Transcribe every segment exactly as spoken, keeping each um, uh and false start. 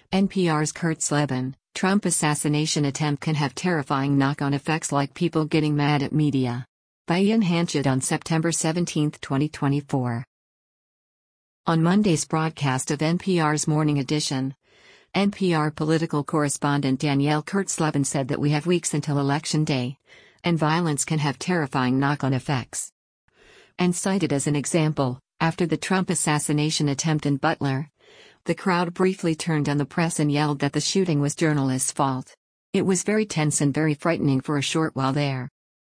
N P R's Kurt Sleben: Trump assassination attempt can have terrifying knock-on effects like people getting mad at media. By Ian Hanchett on September seventeenth, twenty twenty-four. On Monday's broadcast of N P R's Morning Edition, N P R political correspondent Danielle Kurtzleben said that we have weeks until Election Day, and violence can have terrifying knock-on effects. And cited as an example, after the Trump assassination attempt in Butler, the crowd briefly turned on the press and yelled that the shooting was journalists' fault. It was very tense and very frightening for a short while there.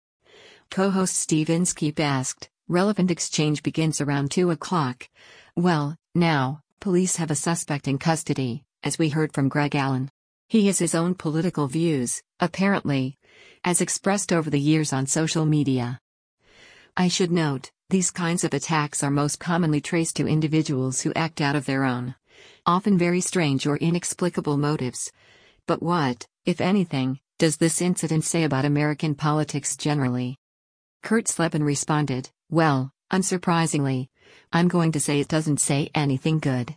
Co-host Steve Inskeep asked, relevant exchange begins around two o'clock. Well, now, police have a suspect in custody, as we heard from Greg Allen. He has his own political views, apparently, as expressed over the years on social media. I should note, these kinds of attacks are most commonly traced to individuals who act out of their own, often very strange or inexplicable motives. But what, if anything, does this incident say about American politics generally? Kurt Sleben responded, well, unsurprisingly, I'm going to say it doesn't say anything good.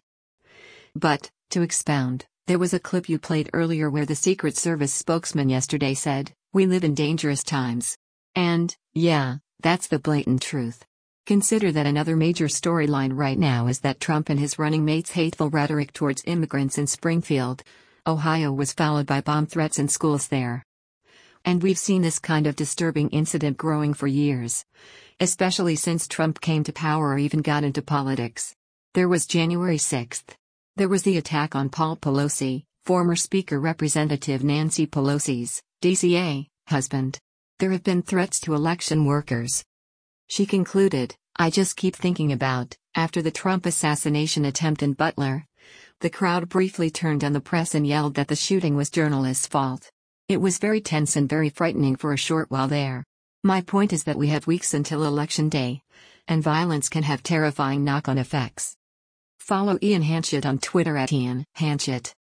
But, to expound, there was a clip you played earlier where the Secret Service spokesman yesterday said, we live in dangerous times. And, yeah, that's the blatant truth. Consider that another major storyline right now is that Trump and his running mates' hateful rhetoric towards immigrants in Springfield, Ohio was followed by bomb threats in schools there. And we've seen this kind of disturbing incident growing for years, especially since Trump came to power or even got into politics. There was January sixth. There was the attack on Paul Pelosi, former Speaker Representative Nancy Pelosi's, D C A, husband. There have been threats to election workers. She concluded, I just keep thinking about, after the Trump assassination attempt in Butler, the crowd briefly turned on the press and yelled that the shooting was journalists' fault. It was very tense and very frightening for a short while there. My point is that we have weeks until Election Day, and violence can have terrifying knock-on effects. Follow Ian Hanchett on Twitter at Ian Hanchett.